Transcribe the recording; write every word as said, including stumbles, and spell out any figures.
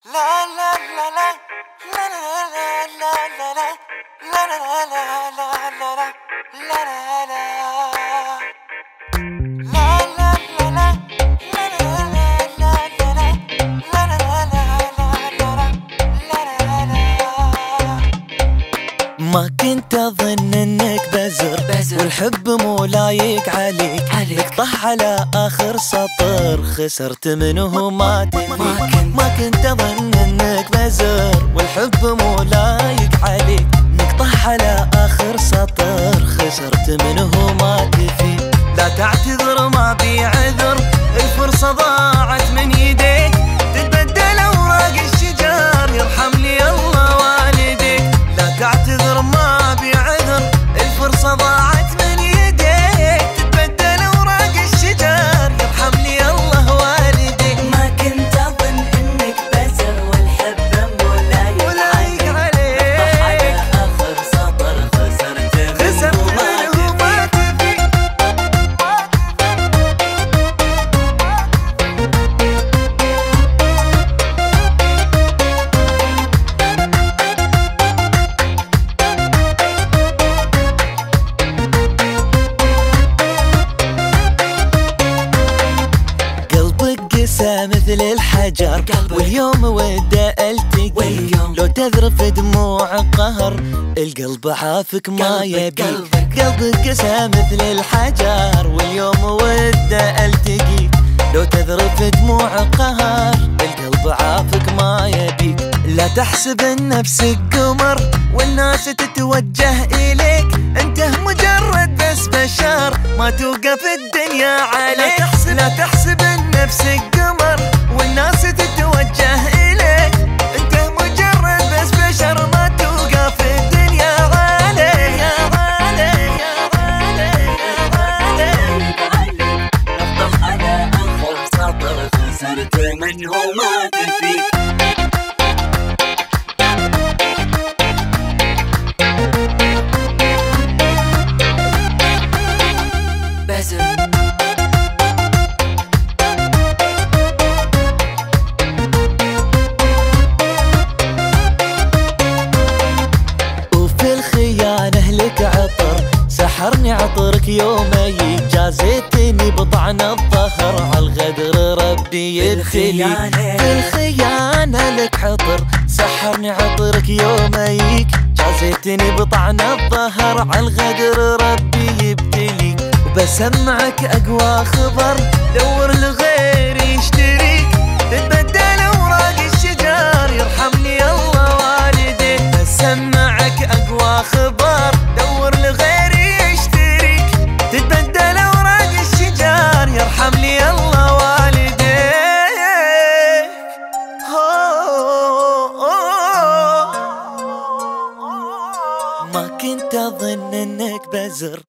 لا لا لا لا لا لا لا لا لا لا لا لا لا لا لا لا لا لا ما كنت اظن انك بزر, بزر والحب مو لايق عليك, عليك طح على اخر سطر خسرت منه ما تفيد. ما كنت, ما كنت اظن انك بزر والحب مو لايق عليك, نقطح على اخر سطر خسرت منه ما تفيد. لا تعتذر ما بي عذر, الفرصة ضاعت من يديك, تتبدل اوراق الشجر يرحم لي الله والديك. لا تعتذر ما بي عذر, الفرصة ضاعت من يديك, تتبدل اوراق الشجر يرحم لي الله والديك. ما كنت اظن انك بزر والحب مو لايق عليك, طح على اخر سطر خسرت خسرت منه ما تفيد. مثل الحجر واليوم وده التقي, لو تذرف دموع قهر القلب عافك ما يبي. قلبك قسى مثل الحجر واليوم وده التقي, لو تذرف دموع قهر القلب عافك ما يبيك. لا تحسب نفسك قمر والناس تتوجه اليك, انت مجرد بس بشر ما توقف الدنيا عليك. لا تحسب نفسك قمر والناس تتوجه اليك, انت مجرد بس بشر ما توقف الدنيا عليك. يا غالي يا غالي يا غالي, نقطح على اخر سطر خسرت منه ما تفيد. سحرني عطرك يومي, جازيتني بطعن الظهر عالغدر ربي يبتلي. في الخيانة لك حطر, سحرني عطرك يوميك, جازيتني بطعن الظهر عالغدر ربي يبتلي. وبسمعك اقوى خبر, دور لغيري يشتريك, تتبدل اوراق الشجر يرحم لي الله والديك. بسمعك اقوى خبر, دور لغيري تتبدل اوراق الشجر يرحم لي الله والديك. ما كنت اظن انك بزر